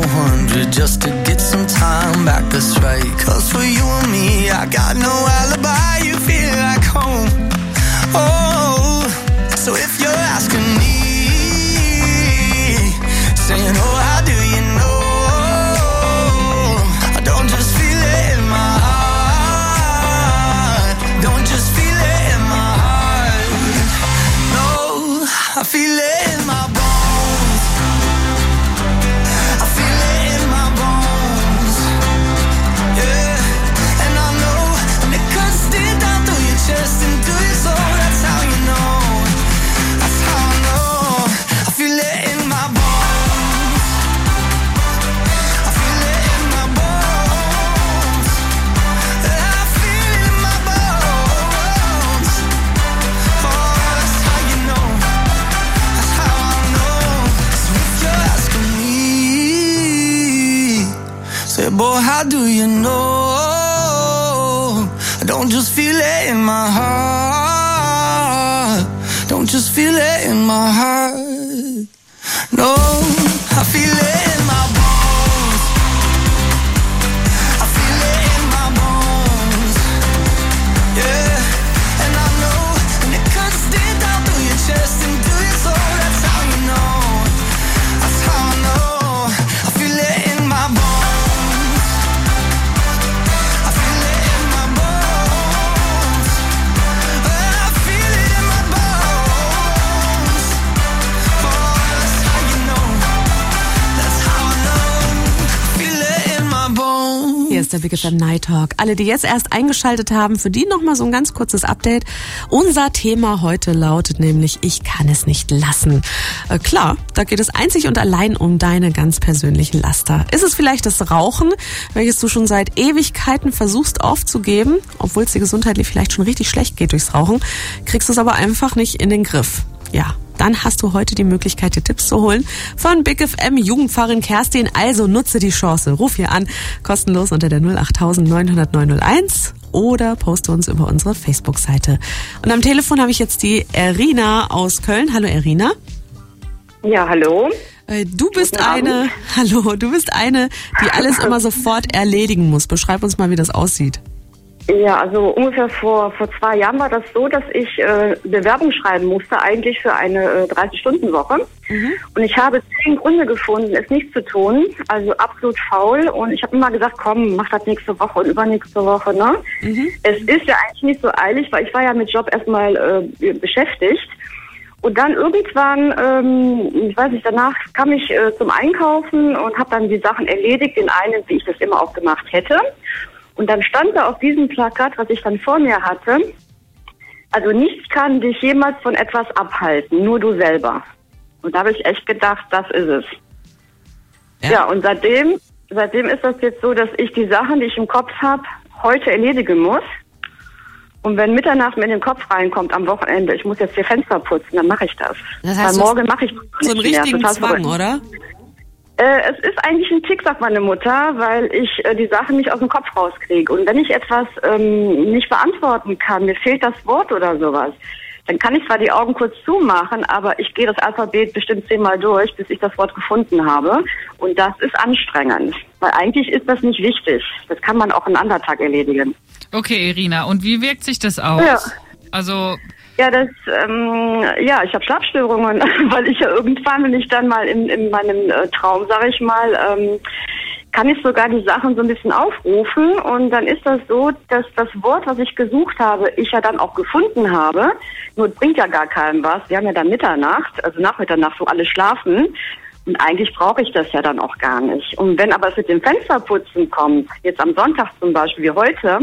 100 just to get some time back, that's right. Cause for you and me, I got no alibi, you feel like home. Oh, so if you're asking me, saying, oh, how do you know? I don't just feel it in my heart. Don't just feel it in my heart. No, I feel it in my bones. I feel it in my bones. Yeah, and I know when it cuts deep down through your chest and through your soul. That's how you know. That's how I know. I feel it in my bones. Boy, how do you know? I don't just feel it in my heart. Don't just feel it in my heart. No, I feel it in my bones. I feel it in my bones. Yeah, and I know when it cuts deep down through your chest and through your soul. That's how you know. That's how I know. I feel it in my bones. Hier ist der Big FM Night Talk. Alle, die jetzt erst eingeschaltet haben, für die nochmal so ein ganz kurzes Update. Unser Thema heute lautet nämlich, ich kann es nicht lassen. Klar, da geht es einzig und allein um deine ganz persönlichen Laster. Ist es vielleicht das Rauchen, welches du schon seit Ewigkeiten versuchst aufzugeben, obwohl es dir gesundheitlich vielleicht schon richtig schlecht geht durchs Rauchen, kriegst du es aber einfach nicht in den Griff. Ja, dann hast du heute die Möglichkeit, dir Tipps zu holen von Big FM Jugendpfarrerin Kerstin. Also nutze die Chance. Ruf hier an, kostenlos unter der 08000 900 901 oder poste uns über unsere Facebook-Seite. Und am Telefon habe ich jetzt die Erina aus Köln. Hallo Erina. Ja, hallo. Du bist eine, die alles immer sofort erledigen muss. Beschreib uns mal, wie das aussieht. Ja, also ungefähr vor 2 Jahren war das so, dass ich Bewerbung schreiben musste, eigentlich für eine 30-Stunden-Woche. Mhm. Und ich habe 10 Gründe gefunden, es nicht zu tun. Also absolut faul. Und ich habe immer gesagt, komm, mach das nächste Woche und übernächste Woche. Ne? Mhm. Es ist ja eigentlich nicht so eilig, weil ich war ja mit Job erstmal beschäftigt. Und dann irgendwann, ich weiß nicht, danach kam ich zum Einkaufen und habe dann die Sachen erledigt, den einen, wie ich das immer auch gemacht hätte. Und dann stand da auf diesem Plakat, was ich dann vor mir hatte, also nichts kann dich jemals von etwas abhalten, nur du selber. Und da habe ich echt gedacht, das ist es. Ja, und seitdem ist das jetzt so, dass ich die Sachen, die ich im Kopf habe, heute erledigen muss. Und wenn Mitternacht mir in den Kopf reinkommt am Wochenende, ich muss jetzt hier Fenster putzen, dann mache ich das. Das heißt, weil morgen mache ich so einen richtigen Zwang, oder? Es ist eigentlich ein Tick, sagt meine Mutter, weil ich die Sachen nicht aus dem Kopf rauskriege. Und wenn ich etwas nicht beantworten kann, mir fehlt das Wort oder sowas, dann kann ich zwar die Augen kurz zumachen, aber ich gehe das Alphabet bestimmt 10-mal durch, bis ich das Wort gefunden habe. Und das ist anstrengend, weil eigentlich ist das nicht wichtig. Das kann man auch einen anderen Tag erledigen. Okay, Irina, und wie wirkt sich das aus? Ja. Also... Ja, ich habe Schlafstörungen, weil ich ja irgendwann, wenn ich dann mal in meinem Traum, sage ich mal, kann ich sogar die Sachen so ein bisschen aufrufen und dann ist das so, dass das Wort, was ich gesucht habe, ich ja dann auch gefunden habe, nur bringt ja gar keinem was. Wir haben ja dann Mitternacht, also nach Mitternacht, wo alle schlafen und eigentlich brauche ich das ja dann auch gar nicht. Und wenn aber es mit dem Fensterputzen kommt, jetzt am Sonntag zum Beispiel wie heute,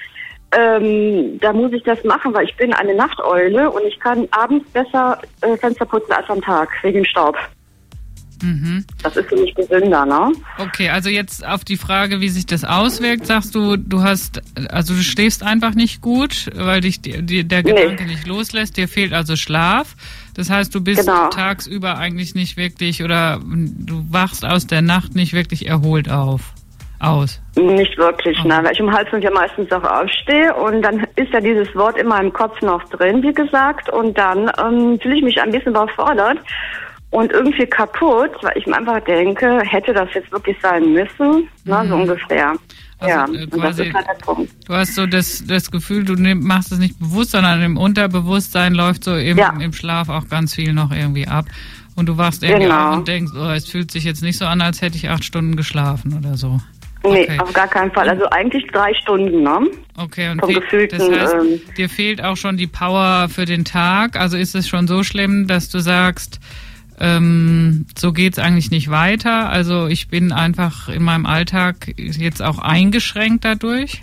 da muss ich das machen, weil ich bin eine Nachteule und ich kann abends besser Fenster putzen als am Tag, wegen Staub. Mhm. Das ist für mich gesünder, ne? Okay, also jetzt auf die Frage, wie sich das auswirkt, sagst du, du schläfst einfach nicht gut, weil dich der Gedanke nicht loslässt, dir fehlt also Schlaf. Das heißt, du bist tagsüber eigentlich nicht wirklich oder du wachst aus der Nacht nicht wirklich erholt aus. Nicht wirklich, nein, weil ich um 4:30 ja meistens auch aufstehe und dann ist ja dieses Wort in meinem Kopf noch drin, wie gesagt, und dann fühle ich mich ein bisschen überfordert und irgendwie kaputt, weil ich mir einfach denke, hätte das jetzt wirklich sein müssen, so ungefähr. Also, ja, quasi, und das ist halt der Punkt. Du hast so das Gefühl, du machst es nicht bewusst, sondern im Unterbewusstsein läuft so im Schlaf auch ganz viel noch irgendwie ab. Und du wachst irgendwie auf und denkst, es fühlt sich jetzt nicht so an, als hätte ich 8 Stunden geschlafen oder so. Nee, okay. Auf gar keinen Fall. Also eigentlich 3 Stunden, ne? Okay, und vom gefühlten, das heißt, dir fehlt auch schon die Power für den Tag. Also ist es schon so schlimm, dass du sagst, so geht's eigentlich nicht weiter. Also ich bin einfach in meinem Alltag jetzt auch eingeschränkt dadurch.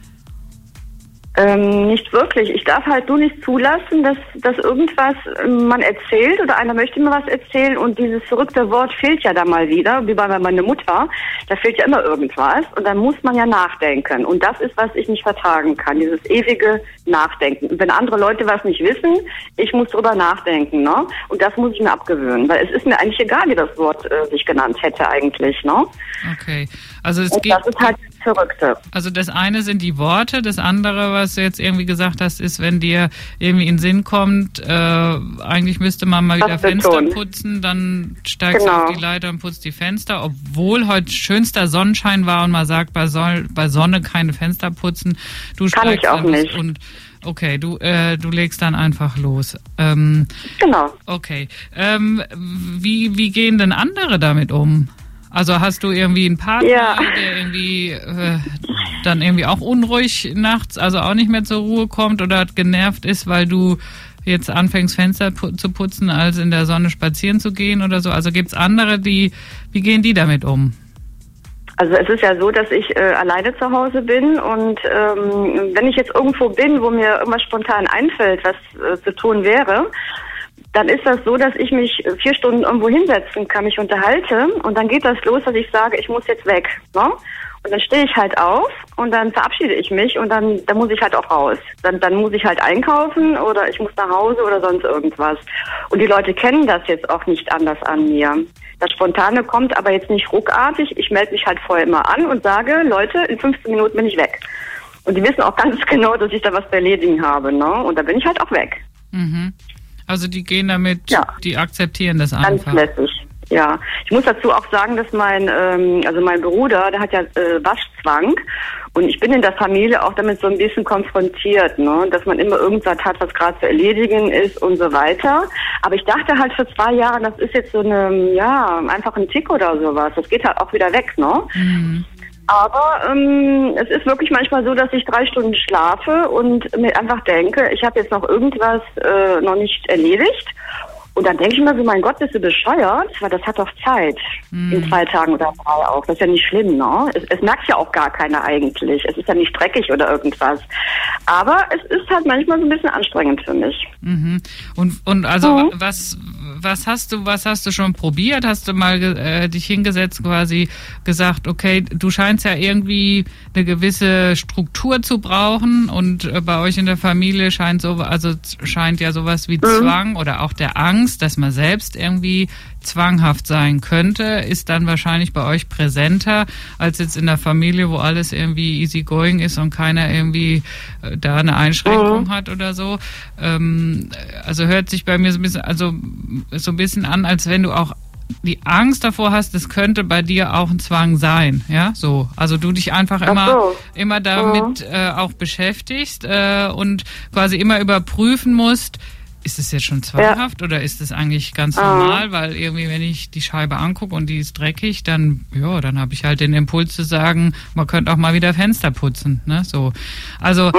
Nicht wirklich. Ich darf halt nur nicht zulassen, dass irgendwas man erzählt oder einer möchte mir was erzählen und dieses verrückte Wort fehlt ja da mal wieder, wie bei meiner Mutter. Da fehlt ja immer irgendwas und dann muss man ja nachdenken. Und das ist, was ich nicht vertragen kann, dieses ewige Nachdenken. Und wenn andere Leute was nicht wissen, ich muss drüber nachdenken, ne? Und das muss ich mir abgewöhnen, weil es ist mir eigentlich egal, wie das Wort sich genannt hätte eigentlich, ne? Okay. Also das ist halt das Verrückte. Also das eine sind die Worte, das andere, was du jetzt irgendwie gesagt hast, ist, wenn dir irgendwie in den Sinn kommt, eigentlich müsste man mal wieder Fenster putzen, dann steigst du auf die Leiter und putzt die Fenster, obwohl heute schönster Sonnenschein war und man sagt, bei Sonne keine Fenster putzen. Du kann ich auch nicht. Und okay, du legst dann einfach los. Genau. Okay. Wie gehen denn andere damit um? Also hast du irgendwie einen Partner, der irgendwie dann irgendwie auch unruhig nachts, also auch nicht mehr zur Ruhe kommt oder genervt ist, weil du jetzt anfängst, Fenster zu putzen, als in der Sonne spazieren zu gehen oder so? Also gibt's andere, wie gehen die damit um? Also es ist ja so, dass ich alleine zu Hause bin und wenn ich jetzt irgendwo bin, wo mir irgendwas spontan einfällt, was zu tun wäre, dann ist das so, dass ich mich 4 Stunden irgendwo hinsetzen kann, mich unterhalte und dann geht das los, dass ich sage, ich muss jetzt weg. Ne? Und dann stehe ich halt auf und dann verabschiede ich mich und dann muss ich halt auch raus. Dann muss ich halt einkaufen oder ich muss nach Hause oder sonst irgendwas. Und die Leute kennen das jetzt auch nicht anders an mir. Das Spontane kommt aber jetzt nicht ruckartig. Ich melde mich halt vorher immer an und sage, Leute, in 15 Minuten bin ich weg. Und die wissen auch ganz genau, dass ich da was zu erledigen habe. Ne? Und dann bin ich halt auch weg. Mhm. Also die gehen damit, die akzeptieren das einfach. Ganz lässig, ja. Ich muss dazu auch sagen, dass mein Bruder, der hat ja Waschzwang und ich bin in der Familie auch damit so ein bisschen konfrontiert, ne, dass man immer irgendwas hat, was gerade zu erledigen ist und so weiter. Aber ich dachte halt vor 2 Jahren, das ist jetzt so einfach ein Tick oder sowas. Das geht halt auch wieder weg, ne? Mhm. Aber es ist wirklich manchmal so, dass ich 3 Stunden schlafe und mir einfach denke, ich habe jetzt noch irgendwas noch nicht erledigt. Und dann denke ich mir so, mein Gott, bist du bescheuert? Weil das hat doch Zeit. In 2 Tagen oder 3 auch. Das ist ja nicht schlimm, ne? Es merkt ja auch gar keiner eigentlich. Es ist ja nicht dreckig oder irgendwas. Aber es ist halt manchmal so ein bisschen anstrengend für mich. Mhm. Und also was hast du schon probiert? Hast du mal dich hingesetzt, quasi gesagt, okay, du scheinst ja irgendwie eine gewisse Struktur zu brauchen und bei euch in der Familie scheint ja sowas wie Zwang oder auch der Angst, dass man selbst irgendwie zwanghaft sein könnte, ist dann wahrscheinlich bei euch präsenter als jetzt in der Familie, wo alles irgendwie easy going ist und keiner irgendwie da eine Einschränkung hat oder so. Also hört sich bei mir so ein bisschen an, als wenn du auch die Angst davor hast, es könnte bei dir auch ein Zwang sein, ja, so. Also du dich einfach immer damit auch beschäftigst und quasi immer überprüfen musst, ist es jetzt schon zwanghaft oder ist es eigentlich ganz normal? Weil irgendwie, wenn ich die Scheibe angucke und die ist dreckig, dann habe ich halt den Impuls zu sagen, man könnte auch mal wieder Fenster putzen, ne? So. Also,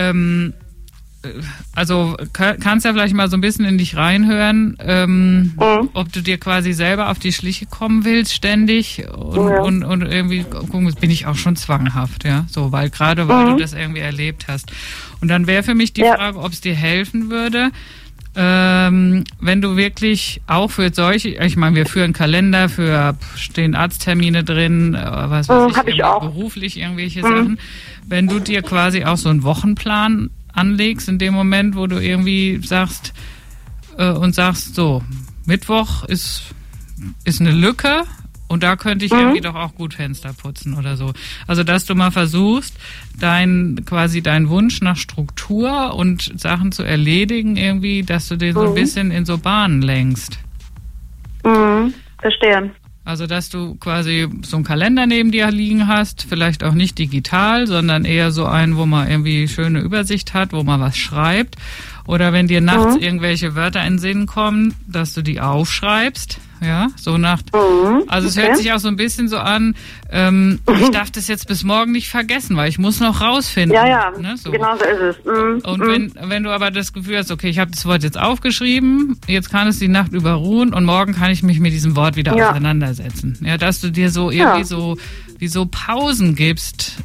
kannst ja vielleicht mal so ein bisschen in dich reinhören, ob du dir quasi selber auf die Schliche kommen willst ständig und irgendwie gucken, bin ich auch schon zwanghaft, ja, so, weil du das irgendwie erlebt hast. Und dann wäre für mich die Frage, ob es dir helfen würde, wenn du wirklich auch für solche, ich meine, wir führen Kalender, stehen Arzttermine drin, was weiß ich beruflich irgendwelche Sachen, wenn du dir quasi auch so einen Wochenplan anlegst in dem Moment, wo du irgendwie sagst, so, Mittwoch ist eine Lücke und da könnte ich irgendwie doch auch gut Fenster putzen oder so. Also, dass du mal versuchst, deinen Wunsch nach Struktur und Sachen zu erledigen irgendwie, dass du den so ein bisschen in so Bahnen lenkst. Verstehe. Also, dass du quasi so einen Kalender neben dir liegen hast, vielleicht auch nicht digital, sondern eher so einen, wo man irgendwie schöne Übersicht hat, wo man was schreibt. Oder wenn dir nachts irgendwelche Wörter in den Sinn kommen, dass du die aufschreibst. Ja, so nach. Also es hört sich auch so ein bisschen so an, ich darf das jetzt bis morgen nicht vergessen, weil ich muss noch rausfinden. Ja, ne, so. Genau so ist es. Und wenn du aber das Gefühl hast, okay, ich habe das Wort jetzt aufgeschrieben, jetzt kann es die Nacht überruhen und morgen kann ich mich mit diesem Wort wieder auseinandersetzen. Ja, dass du dir so irgendwie so Pausen gibst,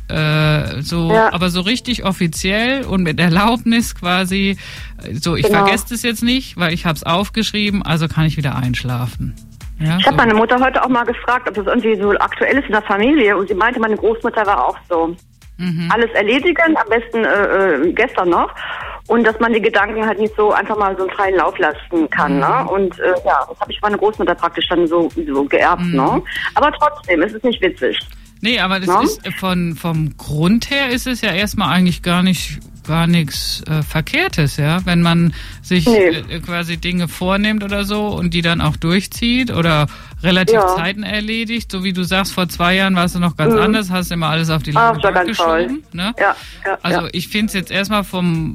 aber so richtig offiziell und mit Erlaubnis quasi, so ich vergesse das jetzt nicht, weil ich habe es aufgeschrieben, also kann ich wieder einschlafen. Ja, ich habe meine Mutter heute auch mal gefragt, ob das irgendwie so aktuell ist in der Familie und sie meinte, meine Großmutter war auch so. Alles erledigen, am besten gestern noch. Und dass man die Gedanken halt nicht so einfach mal so einen freien Lauf lassen kann. Ne? Und das habe ich meine Großmutter praktisch dann so geerbt. Ne? Aber trotzdem, es ist nicht witzig. Nee, aber das ist vom Grund her ist es ja erstmal eigentlich gar nichts Verkehrtes, ja, wenn man sich quasi Dinge vornimmt oder so und die dann auch durchzieht oder relativ zeitnah erledigt, so wie du sagst, vor 2 Jahren warst du noch ganz anders, hast immer alles auf die lange Bank geschoben. Ne? Also ich finde es jetzt erstmal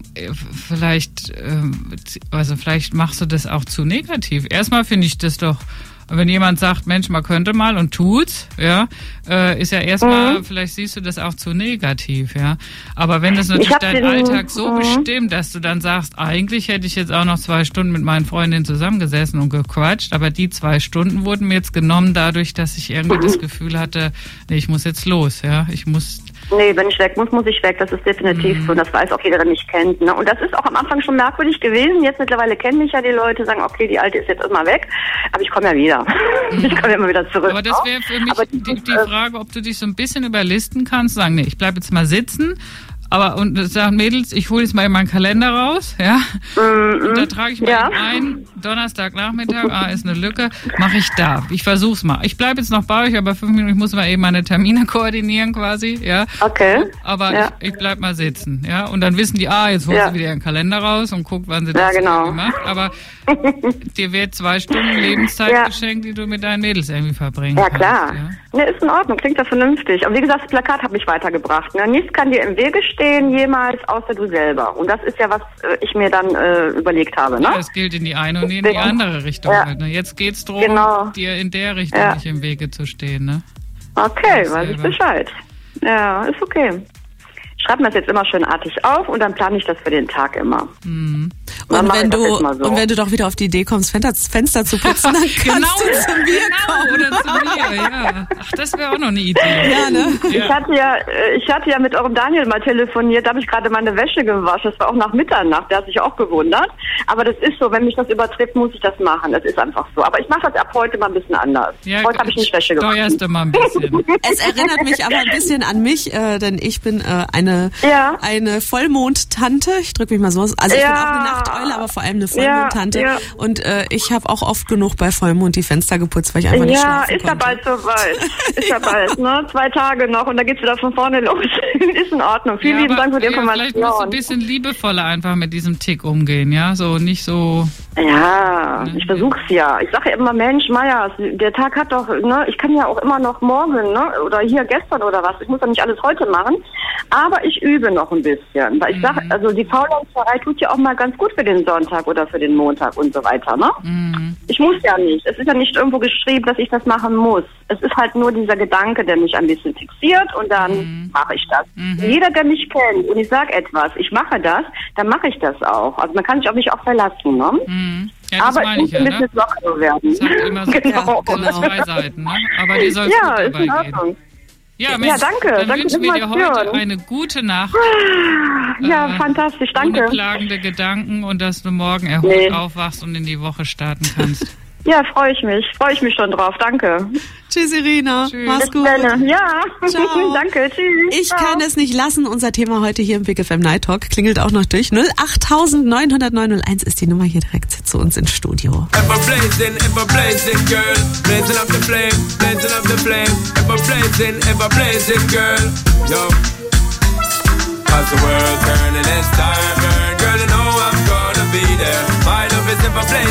vielleicht machst du das auch zu negativ. Erstmal finde ich das doch, wenn jemand sagt, Mensch, man könnte mal und tut's, ist ja erstmal, vielleicht siehst du das auch zu negativ, ja. Aber wenn das natürlich dein Alltag so bestimmt, dass du dann sagst, eigentlich hätte ich jetzt auch noch 2 Stunden mit meinen Freundinnen zusammengesessen und gequatscht, aber die 2 Stunden wurden mir jetzt genommen dadurch, dass ich irgendwie das Gefühl hatte, nee, ich muss jetzt los, ja. Nee, wenn ich weg muss ich weg. Das ist definitiv so. Das weiß auch jeder, der mich kennt. Ne? Und das ist auch am Anfang schon merkwürdig gewesen. Jetzt mittlerweile kennen mich ja die Leute, sagen, okay, die Alte ist jetzt immer weg. Aber ich komme ja wieder. Ich komme ja immer wieder zurück. Aber das wäre für mich die Frage, ob du dich so ein bisschen überlisten kannst. Sagen, nee, ich bleibe jetzt mal sitzen. Und sagen, Mädels, ich hole jetzt mal meinen Kalender raus, ja. Und da trage ich mir ein, Donnerstagnachmittag, ist eine Lücke, mache ich da. Ich versuch's mal. Ich bleibe jetzt noch bei euch, aber 5 Minuten, ich muss mal eben meine Termine koordinieren quasi, ja. Okay. Aber ich bleib mal sitzen, ja. Und dann wissen die, jetzt holt sie wieder ihren Kalender raus und guckt, wann sie das gemacht. Aber dir wird 2 Stunden Lebenszeit geschenkt, die du mit deinen Mädels irgendwie verbringen kannst. Ja, klar. Ja? Ne, ist in Ordnung, klingt ja vernünftig. Aber wie gesagt, das Plakat hat mich weitergebracht. Ne? Nichts kann dir im Wege stehen jemals, außer du selber. Und das ist ja, was ich mir dann überlegt habe. Ne? Ja, es gilt in die eine und in die andere Richtung. Halt, ne? Jetzt geht's darum, dir in der Richtung nicht im Wege zu stehen. Ne? Okay, weiß ich Bescheid. Ja, ist okay. Ich schreibe mir das jetzt immer schön artig auf und dann plane ich das für den Tag immer. Und wenn du doch wieder auf die Idee kommst, Fenster zu putzen, dann kannst du zu mir kommen. Oder zu mir, ja. Ach, das wäre auch noch eine Idee. Ja, ne? Ich hatte ja mit eurem Daniel mal telefoniert, da habe ich gerade meine Wäsche gewaschen. Das war auch nach Mitternacht, der hat sich auch gewundert. Aber das ist so, wenn mich das übertrifft, muss ich das machen. Das ist einfach so. Aber ich mache das ab heute mal ein bisschen anders. Ja, heute habe ich nicht Wäsche gewaschen. Steuerst du mal ein bisschen. Es erinnert mich aber ein bisschen an mich, denn ich bin eine Vollmond-Tante. Ich drücke mich mal so aus. Also ich bin auch eine Nachteule, aber vor allem eine Vollmond-Tante. Ja. Und ich habe auch oft genug bei Vollmond die Fenster geputzt, weil ich einfach nicht schlafen konnte. Ja, ist ja bald soweit. Ist ja bald, ne? 2 Tage noch und dann geht's wieder von vorne los. Ist in Ordnung. Vielen lieben Dank für die Information. Vielleicht musst du ein bisschen liebevoller einfach mit diesem Tick umgehen, ja? So nicht so... Ja, ich versuch's ja. Ich sage ja immer, Mensch, Meyers, der Tag hat doch, ne? Ich kann ja auch immer noch morgen, ne? Oder hier gestern oder was. Ich muss ja nicht alles heute machen. Aber ich übe noch ein bisschen. Weil ich sage, also die Faulenzerei tut ja auch mal ganz gut für den Sonntag oder für den Montag und so weiter, ne? Ich muss ja nicht. Es ist ja nicht irgendwo geschrieben, dass ich das machen muss. Es ist halt nur dieser Gedanke, der mich ein bisschen fixiert und dann mache ich das. Jeder, der mich kennt und ich sage etwas, ich mache das, dann mache ich das auch. Also man kann sich auf mich auch verlassen, ne? Ja, das aber es muss ein bisschen lockerer werden. Das hat immer so 2 Seiten, ne? Aber dir soll es gut dabei gehen. Ja, Mensch, danke. Dann wünschen wir dir heute eine gute Nacht. Ja, fantastisch, danke. Ohne klagende Gedanken und dass du morgen erholt aufwachst und in die Woche starten kannst. Ja, freue ich mich schon drauf, danke. Tschüss, Irina. Tschüss. Mach's gut. Ja, ciao. Danke, tschüss. Ich kann es nicht lassen. Unser Thema heute hier im Big FM Night Talk klingelt auch noch durch. 0890901 ist die Nummer hier direkt zu uns ins Studio. Ever blazing, girl. Blazing up the flame, blazing up the flame. Ever blazing, girl. Yo. As the world turning, it's time, girl. Girl, you know I'm gonna be there. My love is ever blazing.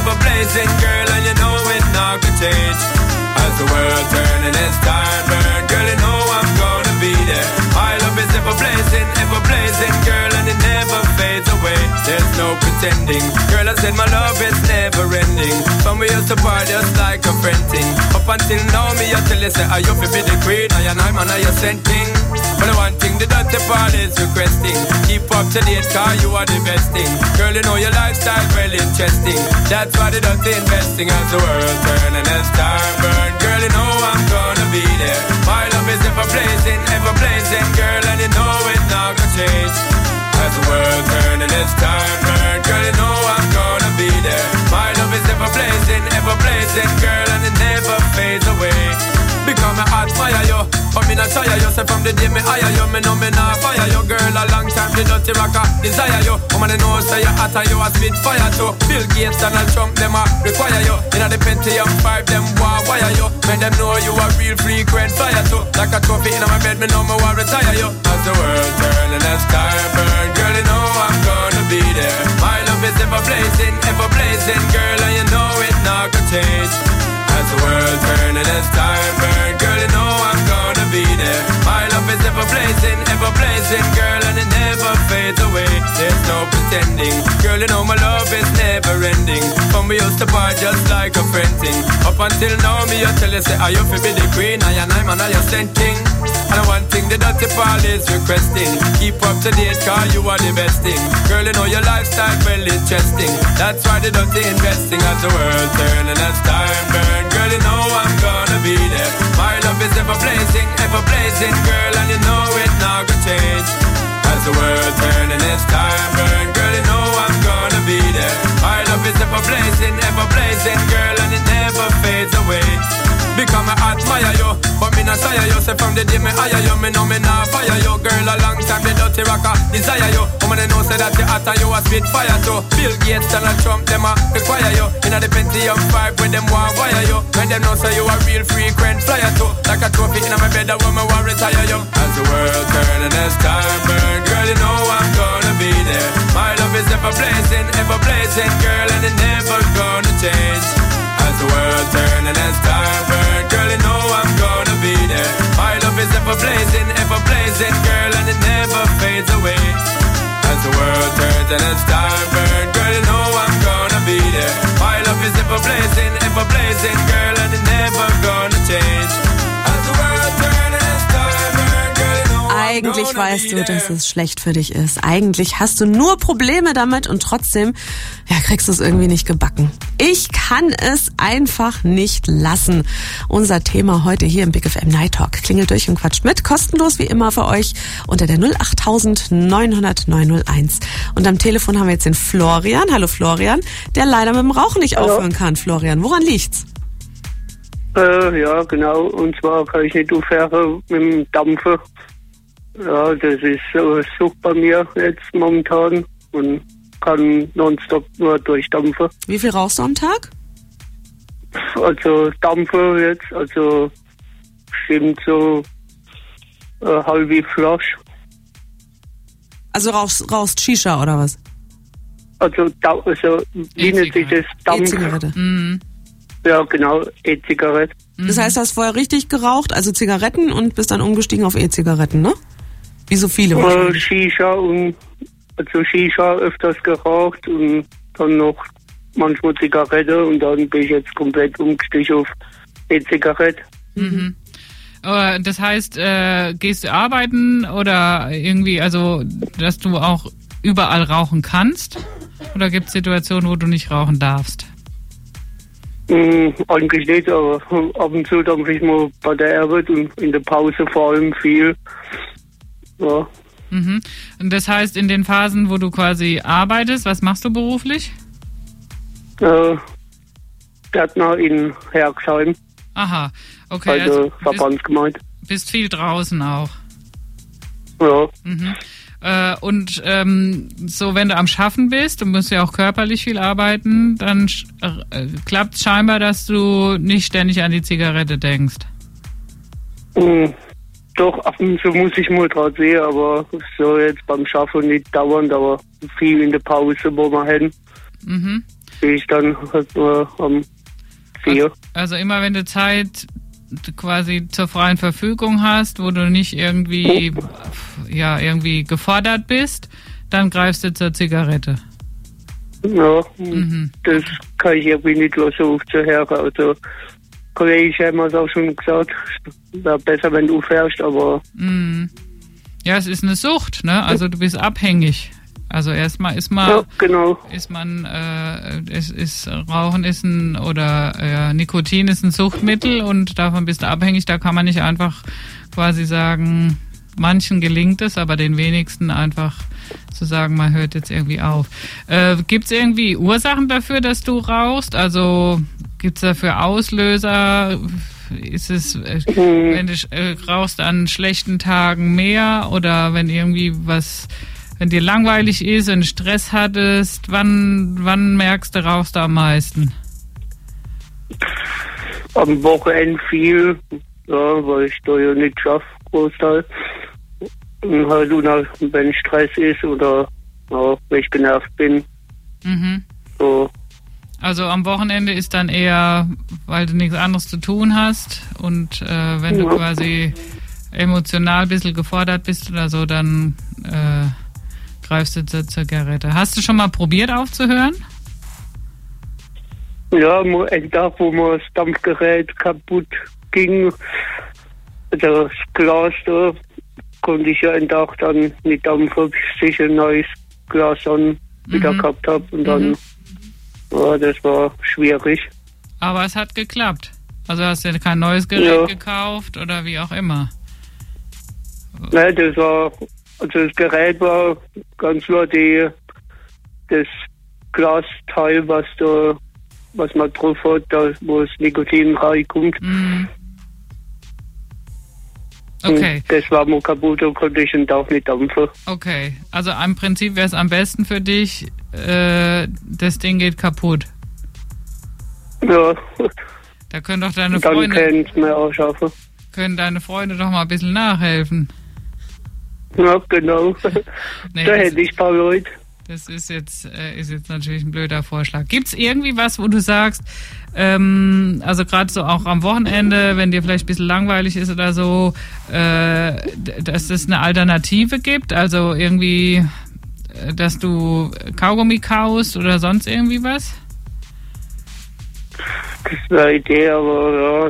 ever blazing, girl, and you know it not gonna change. As the world turns and as time burns, girl, you know I'm gonna be there. My love is ever blazing, girl, and it never fades away. There's no pretending, girl, I said my love is never ending. From we used to part just like a friend thing. Up until now, me I tell you say I you fi be the queen, I and I'm a sent king. But the one thing the dirty part is requesting, keep up to date, cause you are the best thing. Girl, you know your lifestyle well interesting. That's why the dirty investing as the world turn and as time burn. Girl, you know I'm gonna be there. My love is ever blazing, girl, and you know it's not gonna change. As the world turn and as time burn, girl, you know I'm gonna be there. My love is ever blazing, girl, and it never fades away. Because me admire you, but me not shy you. Say from the day me hire you, me know me not fire you. Girl, a long time the dirty rocker desire you. Woman, I know say you hot and you a spit fire too. Bill Gates and Donald Trump, them a require you. Inna the Pentium 5, them want wire you. Make them know you a real frequent flyer too. Like a trophy inna my bed, me know me want retire you. As the world turn and as time burn, girl, you know I'm gonna be there. My love is ever blazing, girl, and you know it not gonna change. As the world turn and as time burn, girl, you know I'm gonna be there. My love is ever blazing, girl, and it never fades away. There's no pretending, girl, you know my love is never ending. From we used to part just like a friend thing. Up until now, me I tell you say I you fi be the queen, I and I'm a sent king. And the one thing the dirty Paul is requesting, keep up to date, cause you are the best thing. Girl, you know your lifestyle well interesting. That's why the dirty investing as the world turn and as time burn. Girl, you know I'm gonna be there. My love is ever blazing, girl, and you know it not gonna change. As the world turn and as time burn, girl, you know I'm gonna be there. My love is ever blazing, girl, and it never fades away. Because I admire you, but me not shy you. Say from the day me hire you, me know me not fire you. Girl, a long time the dirty rocker desire you. Woman, I know say that you hot and you a spit fire too. Bill Gates, Donald Trump, them a require you. Inna the Pentium 5, when them want wire you. When them know say you a real frequent flyer too. Like a trophy inna my bed, that woman want retire you. As the world turn and as time burn, girl, you know I'm gonna be there. My love is ever blazing, girl, and it never gonna change. As the world turn and as time burn, girl, you know I'm gonna be there. My love is ever blazing, girl, and it never fades away. As the world turns and as time burn, girl, you know I'm gonna be there. My love is ever blazing, girl, and it never gonna change. As the world turns and as time burn, girl, you know I'm Eigentlich weißt du, dass es schlecht für dich ist. Eigentlich hast du nur Probleme damit und trotzdem kriegst du es irgendwie nicht gebacken. Ich kann es einfach nicht lassen. Unser Thema heute hier im Big FM Night Talk. Klingelt durch und quatscht mit. Kostenlos wie immer für euch unter der 08000 900 901. Und am Telefon haben wir jetzt den Florian. Hallo Florian, der leider mit dem Rauchen nicht aufhören kann. Florian, woran liegt's? Ja, genau. Und zwar kann ich nicht aufhören mit dem Dampfen. Ja, das ist Sucht bei mir jetzt momentan und kann nonstop nur durchdampfen. Wie viel rauchst du am Tag? Also Dampfen jetzt, also bestimmt so eine halbe Flasche. Also rauchst Shisha oder was? Also wie nennt sich das? E-Zigarette. Mhm. Ja, genau, E-Zigarette. Das heißt, du hast vorher richtig geraucht, also Zigaretten und bist dann umgestiegen auf E-Zigaretten, ne? Wie so viele. Shisha Shisha öfters geraucht und dann noch manchmal Zigarette und dann bin ich jetzt komplett umgestiegen auf E-Zigarette. Mhm. Das heißt, gehst du arbeiten oder irgendwie, also, dass du auch überall rauchen kannst? Oder gibt es Situationen, wo du nicht rauchen darfst? Eigentlich nicht, aber ab und zu dampfe ich mal bei der Arbeit und in der Pause vor allem viel. Ja. Mhm. Und das heißt, in den Phasen, wo du quasi arbeitest, was machst du beruflich? Gärtner in Herxheim. Aha, okay. Also Verbandsgemeinde. Bist viel draußen auch. Ja. Mhm. Und so, wenn du am Schaffen bist, du musst ja auch körperlich viel arbeiten, dann klappt es scheinbar, dass du nicht ständig an die Zigarette denkst. Doch, ab und zu muss ich mal dran sehen, aber so jetzt beim Schaffen nicht dauernd, aber viel in der Pause, wo wir hin. Mhm. ich dann halt nur um 4. Also immer wenn du Zeit quasi zur freien Verfügung hast, wo du nicht irgendwie, irgendwie gefordert bist, dann greifst du zur Zigarette. Ja, das kann ich irgendwie nicht so oft zu hören. Also, Kollege haben es auch schon gesagt, wäre besser, wenn du fährst, aber... Ja, es ist eine Sucht, ne? Also du bist abhängig. Also erstmal ist man... Ja, genau. Rauchen ist Nikotin ist ein Suchtmittel und davon bist du abhängig. Da kann man nicht einfach quasi sagen, manchen gelingt es, aber den wenigsten einfach zu sagen, man hört jetzt irgendwie auf. Gibt es irgendwie Ursachen dafür, dass du rauchst? Also gibt es dafür Auslöser? Ist es, wenn du rauchst an schlechten Tagen mehr oder wenn irgendwie wenn dir langweilig ist, wenn du Stress hattest, wann merkst du, rauchst du am meisten? Am Wochenende viel, weil ich da ja nicht schaffe, Großteil. Und halt, wenn Stress ist oder wenn ich genervt bin. So. Also am Wochenende ist dann eher, weil du nichts anderes zu tun hast und wenn du quasi emotional ein bisschen gefordert bist oder so, dann greifst du zur Zigarette. Hast du schon mal probiert aufzuhören? Ja, ein Tag, wo mir das Dampfgerät kaputt ging, also das Glas da, konnte ich ja einen Tag dann mit Dampf, bis ich ein neues Glas dann wieder gehabt habe und dann, das war schwierig. Aber es hat geklappt. Also hast du kein neues Gerät gekauft oder wie auch immer? Nein, das Gerät war ganz nur das Glasteil, was man drauf hat, wo das Nikotin reinkommt. Okay. Das war mal kaputt und konnte ich den Tag nicht dampfen. Okay, also im Prinzip wäre es am besten für dich, das Ding geht kaputt. Ja. Da können doch deine dann Freunde... Dann können es mehr ausschaffen. Können deine Freunde doch mal ein bisschen nachhelfen. Ja, genau. Nee, da hätte ich ein paar Leute. Das ist jetzt natürlich ein blöder Vorschlag. Gibt es irgendwie was, wo du sagst, also gerade so auch am Wochenende, wenn dir vielleicht ein bisschen langweilig ist oder so, dass es eine Alternative gibt? Also irgendwie, dass du Kaugummi kaust oder sonst irgendwie was? Das ist eine Idee, aber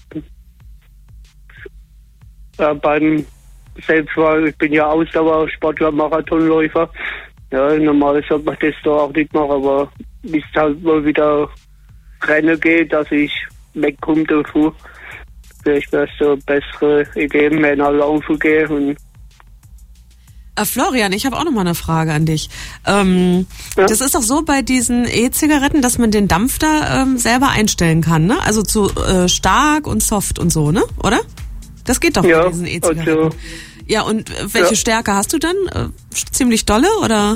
beim Selbstwahl, ich bin ja Ausdauersportler, Marathonläufer. Ja, normal sollte man das da auch nicht machen, aber bis es halt mal wieder Rennen geht, dass ich wegkomme davon. Vielleicht wäre es so eine bessere Idee, Männer laufen gehen. Und Florian, ich habe auch noch mal eine Frage an dich. Das ist doch so bei diesen E-Zigaretten, dass man den Dampf da selber einstellen kann, ne? Also zu stark und soft und so, ne? Oder? Das geht doch bei diesen E-Zigaretten. Also, ja, und welche Stärke hast du dann? Ziemlich dolle, oder?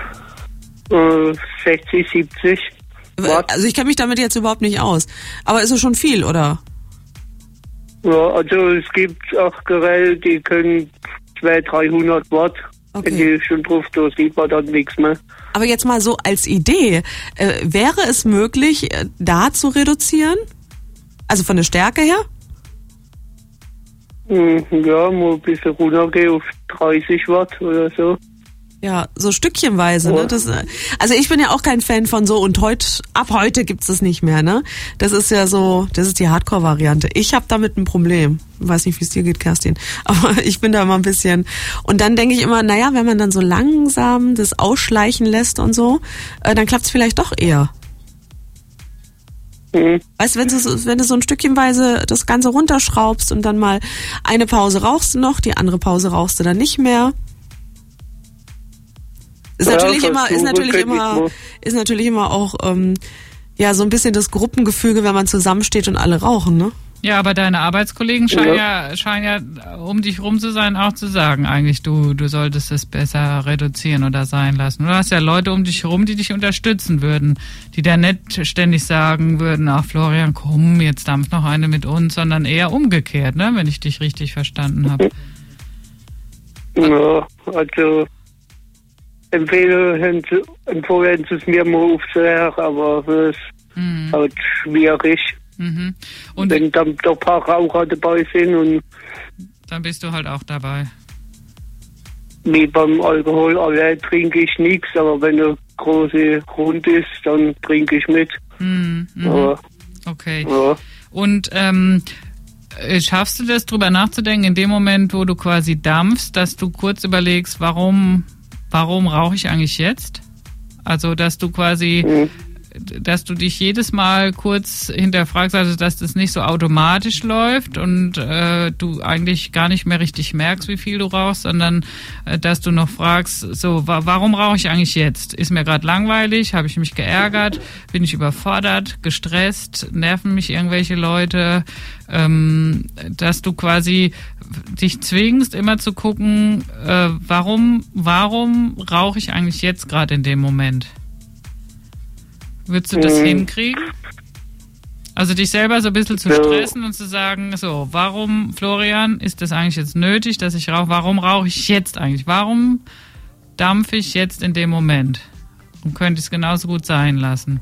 60, 70 Watt. Also ich kenne mich damit jetzt überhaupt nicht aus. Aber ist es schon viel, oder? Ja, also es gibt auch Geräte, die können 200, 300 Watt. Okay. Wenn die schon drauf, da sieht man dann nichts mehr. Aber jetzt mal so als Idee, wäre es möglich, da zu reduzieren? Also von der Stärke her? Ja, mal ein bisschen runtergehen auf 30 Watt oder so. Ja, so stückchenweise, ne? Also ich bin ja auch kein Fan von so und ab heute gibt's das nicht mehr, ne? Das ist ja so, das ist die Hardcore-Variante. Ich habe damit ein Problem. Ich weiß nicht, wie es dir geht, Kerstin. Aber ich bin da immer ein bisschen. Und dann denke ich immer, naja, wenn man dann so langsam das ausschleichen lässt und so, dann klappt's vielleicht doch eher. Weißt du, wenn du so ein Stückchenweise das Ganze runterschraubst und dann mal eine Pause rauchst du noch, die andere Pause rauchst du dann nicht mehr. Ist natürlich immer auch so ein bisschen das Gruppengefüge, wenn man zusammensteht und alle rauchen, ne? Ja, aber deine Arbeitskollegen scheinen ja um dich rum zu sein, auch zu sagen, eigentlich du solltest es besser reduzieren oder sein lassen. Du hast ja Leute um dich herum, die dich unterstützen würden, die da nicht ständig sagen würden, ach Florian, komm, jetzt dampft noch eine mit uns, sondern eher umgekehrt, ne, wenn ich dich richtig verstanden habe. Ja, also empfehlen sie es mir mal aufzuhören, aber das ist halt schwierig. Mhm. Und wenn dann doch ein paar Raucher dabei sind und dann bist du halt auch dabei. Nee, beim Alkohol allein trinke ich nichts, aber wenn eine große Grund ist, dann trinke ich mit. Aber, okay. Ja. Und schaffst du das, drüber nachzudenken, in dem Moment, wo du quasi dampfst, dass du kurz überlegst, warum rauche ich eigentlich jetzt? Also, dass du quasi, dass du dich jedes Mal kurz hinterfragst, also dass das nicht so automatisch läuft und du eigentlich gar nicht mehr richtig merkst, wie viel du rauchst, sondern dass du noch fragst, so, warum rauche ich eigentlich jetzt? Ist mir gerade langweilig? Habe ich mich geärgert? Bin ich überfordert? Gestresst? Nerven mich irgendwelche Leute? Dass du quasi dich zwingst, immer zu gucken, warum rauche ich eigentlich jetzt gerade in dem Moment? Würdest du das hinkriegen? Also dich selber so ein bisschen zu stressen und zu sagen, so, warum, Florian, ist das eigentlich jetzt nötig, dass ich rauche? Warum rauche ich jetzt eigentlich? Warum dampfe ich jetzt in dem Moment? Und könnte ich es genauso gut sein lassen?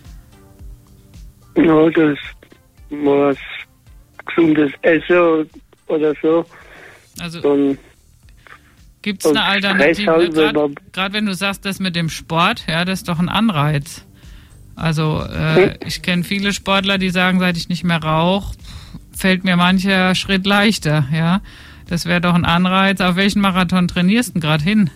Ja, das was gesundes Essen oder so. Also gibt es eine Alternative? Gerade wenn du sagst, das mit dem Sport, ja, das ist doch ein Anreiz. Also ich kenne viele Sportler, die sagen, seit ich nicht mehr rauche, fällt mir mancher Schritt leichter. Ja, das wäre doch ein Anreiz. Auf welchen Marathon trainierst du gerade hin?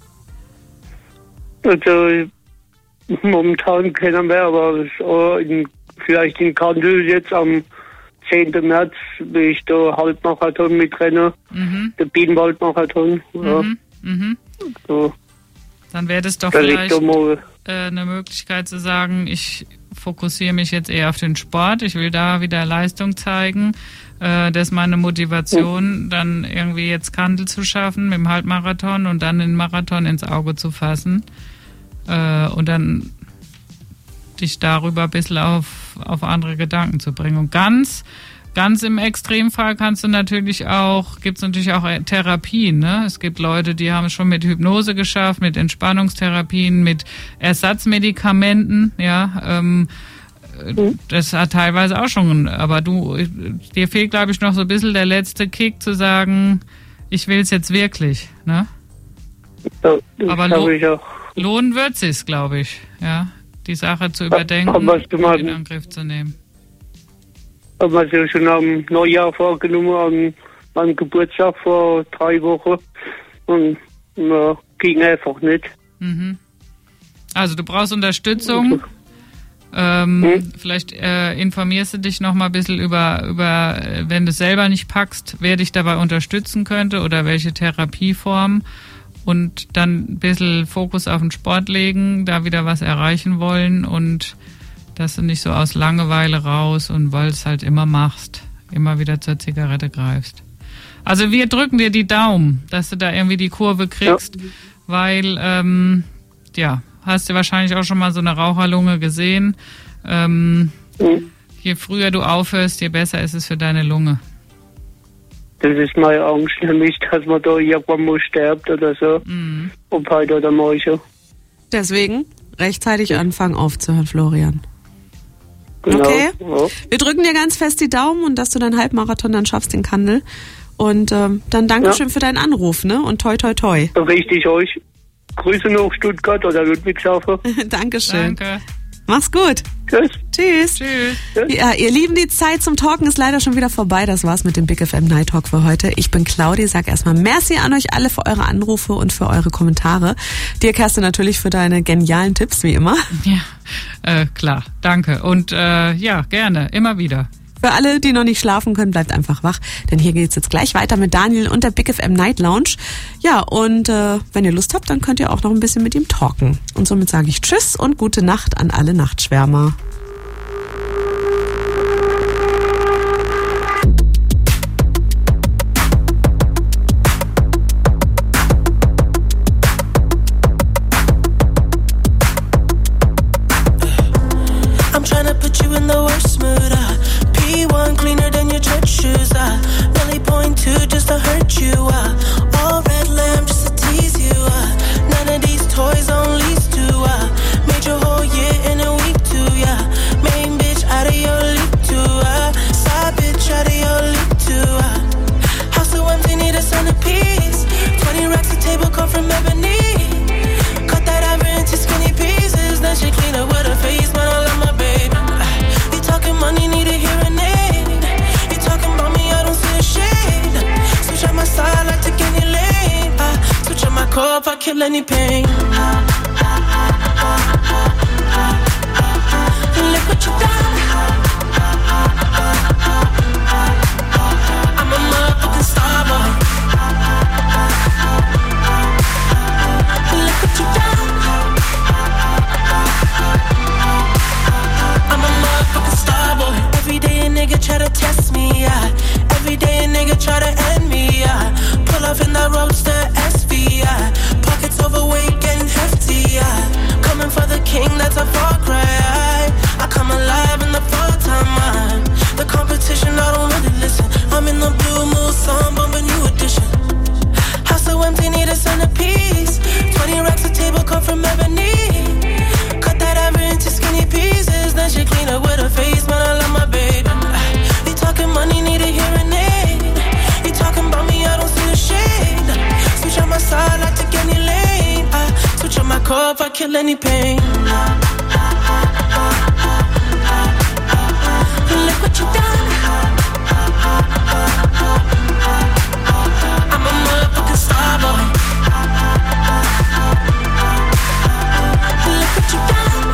Also momentan kennen wir, aber vielleicht in Kandel jetzt am 10. März will ich da Halbmarathon mitrennen, der Bienenwaldmarathon. Ja. So. Dann wäre das doch vielleicht eine Möglichkeit zu sagen, ich fokussiere mich jetzt eher auf den Sport, ich will da wieder Leistung zeigen, das ist meine Motivation, dann irgendwie jetzt Kandel zu schaffen mit dem Halbmarathon und dann den Marathon ins Auge zu fassen und dann dich darüber ein bisschen auf andere Gedanken zu bringen. Und ganz im Extremfall gibt es natürlich auch Therapien. Ne? Es gibt Leute, die haben es schon mit Hypnose geschafft, mit Entspannungstherapien, mit Ersatzmedikamenten. Ja, das hat teilweise auch schon. Aber dir fehlt, glaube ich, noch so ein bisschen der letzte Kick zu sagen, ich will es jetzt wirklich. Ne? Ja, aber lohnen wird es sich, glaube ich. Ja, die Sache zu überdenken und in Angriff zu nehmen. Haben wir ja schon am Neujahr vorgenommen, am Geburtstag vor 3 Wochen. Und ging einfach nicht. Also du brauchst Unterstützung. Vielleicht informierst du dich noch mal ein bisschen über, wenn du es selber nicht packst, wer dich dabei unterstützen könnte oder welche Therapieform. Und dann ein bisschen Fokus auf den Sport legen, da wieder was erreichen wollen und dass du nicht so aus Langeweile raus und weil es halt immer machst, immer wieder zur Zigarette greifst. Also wir drücken dir die Daumen, dass du da irgendwie die Kurve kriegst, weil, hast du wahrscheinlich auch schon mal so eine Raucherlunge gesehen. Je früher du aufhörst, je besser ist es für deine Lunge. Das ist meine Angst, nämlich, dass man da irgendwann mal stirbt oder so. Ob heute oder morgen. Deswegen rechtzeitig anfangen aufzuhören, Florian. Genau. Okay? Ja. Wir drücken dir ganz fest die Daumen und dass du deinen Halbmarathon dann schaffst, den Kandel. Und dann Dankeschön für deinen Anruf, ne? Und toi, toi, toi. Richtig euch. Grüße nach Stuttgart oder Ludwigshafen. Dankeschön. Danke. Mach's gut. Tschüss. Tschüss. Tschüss. Ja, ihr Lieben, die Zeit zum Talken ist leider schon wieder vorbei. Das war's mit dem Big FM Night Talk für heute. Ich bin Claudi, sag erstmal merci an euch alle für eure Anrufe und für eure Kommentare. Dir, Kerstin, natürlich für deine genialen Tipps, wie immer. Ja, klar. Danke. Und gerne. Immer wieder. Für alle, die noch nicht schlafen können, bleibt einfach wach, denn hier geht's jetzt gleich weiter mit Daniel und der Big FM Night Lounge. Ja, und wenn ihr Lust habt, dann könnt ihr auch noch ein bisschen mit ihm talken. Und somit sage ich Tschüss und gute Nacht an alle Nachtschwärmer. I'm trying to put you in the worst mood. P1 cleaner than your church shoes. Nelly point 2 just to hurt you. All red lamb just to tease you. None of these toys kill any pain. Look what you done. I'm a motherfucking star boy. Look what you done. I'm a motherfucking star boy. Every day a nigga try to test me, yeah. Every day a nigga try to end me, yeah. Pull off in that roadster SV, yeah. Pockets overweight, getting hefty, yeah. Coming for the king, that's a far cry. I come alive in the fall time, man. The competition, I don't really listen. I'm in the blue mood, song, bumping new edition. House so empty, need a centerpiece. 20 racks of table come from ebony. Cut that ever into skinny pieces. Then she clean up with her face, man, I love my baby. You talking money, need a hearing aid. You talking about me, I don't see the shade. Switch on my side, I take any lane. I switch on my car if I kill any pain. Look what you done. I'm a motherfucking star boy. Look what you done.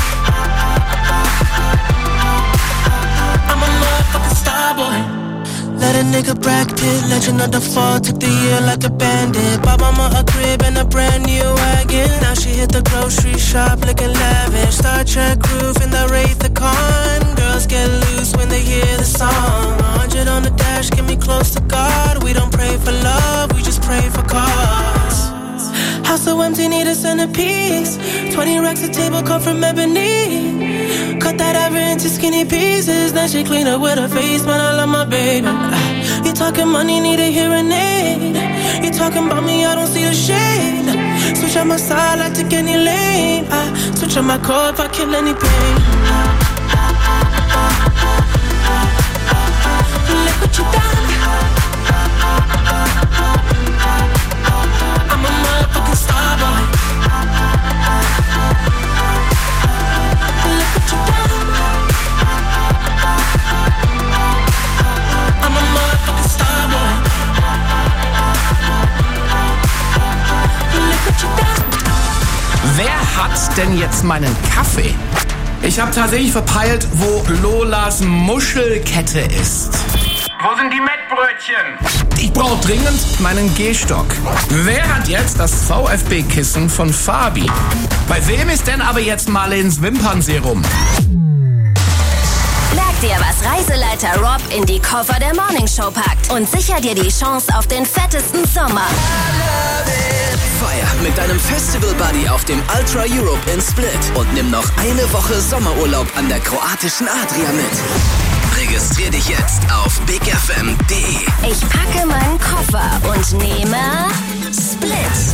I'm a motherfucking star boy. Let a nigga Brad Pitt, legend of the fall, took the year like a bandit. Bought mama a crib and a brand new wagon. Now she hit the grocery shop looking lavish. Star Trek roof in the Wraith the Con. Girls get loose when they hear the song. 100 on the dash, get me close to God. We don't pray for love, we just pray for cause. House so empty, need a centerpiece. 20 racks of table come from ebony. Cut that ever into skinny pieces. Then she clean up with her face, man, I love my baby. You talking money, need a hearing aid. You talking about me, I don't see the shade. Switch on my side, I take any lane. I switch on my car if I kill any pain. Look what you done. I'm a motherfucking star boy. Look what you done. I'm a motherfucking star boy. Look what you done. Wer hat denn jetzt meinen Kaffee? Ich habe tatsächlich verpeilt, wo Lolas Muschelkette ist. Wo sind die Mettbrötchen? Ich brauche dringend meinen Gehstock. Wer hat jetzt das VfB-Kissen von Fabi? Bei wem ist denn aber jetzt Marlens Wimpernserum? Merk dir, was Reiseleiter Rob in die Koffer der Morningshow packt und sicher dir die Chance auf den fettesten Sommer. Feier mit deinem Festival-Buddy auf dem Ultra Europe in Split und nimm noch eine Woche Sommerurlaub an der kroatischen Adria mit. Registrier dich jetzt auf bigfm.de. Ich packe meinen Koffer und nehme Split.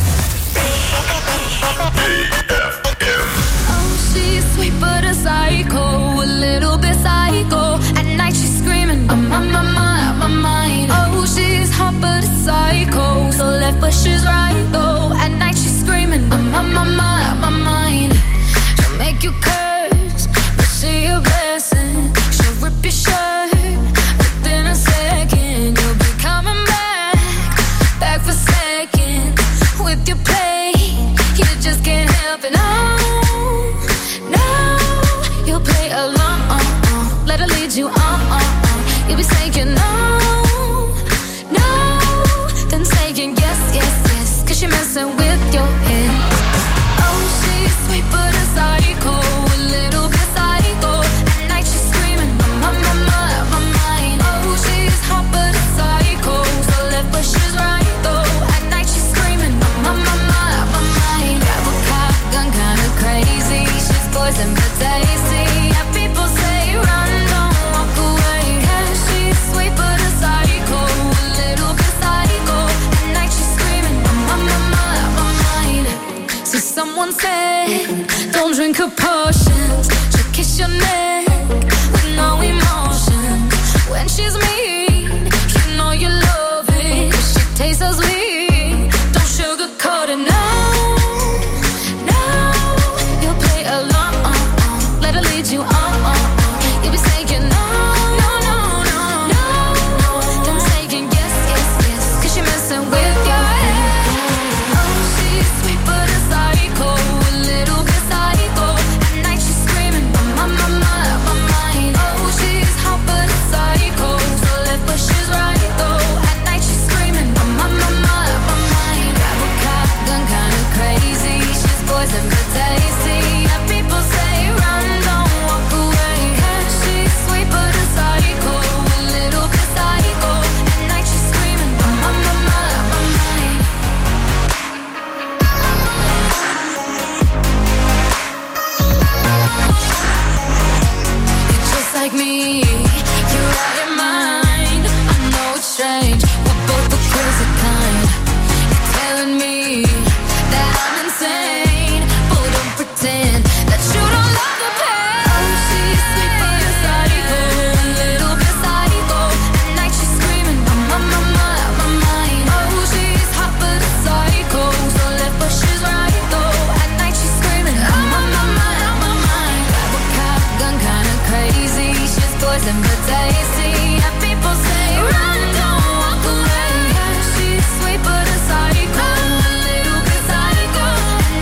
Oh, she's sweet but a psycho, a little bit psycho. At night she's screaming, I'm on my mind. Oh, she's hot but a psycho, so left but she's right though. At night she's screaming, I'm on my mind. She'll make you curse, but she a blessing. She'll rip your shirt, within a second you'll be coming back for seconds with your play. You just can't help it, no. You'll play along, let her lead you on. You'll be saying no, then saying yes, cause you're messing with your head. Oh, she's sweet but a psycho, a little bit psycho. At night she's screaming, I'm on my mind. Oh, she's hot but a psycho, so left but she's right though. At night she's screaming, I'm on my mind. Grab a cop gun, kinda crazy. She's poison but tasty. Yeah, people say run, don't walk away. Yeah, she's sweet but a psycho, a little bit psycho. At night she's screaming, I'm on my mind. So someone said, don't drink her potions. She'll kiss your neck with no emotion. When she's mean, you know you love it. 'Cause she tastes as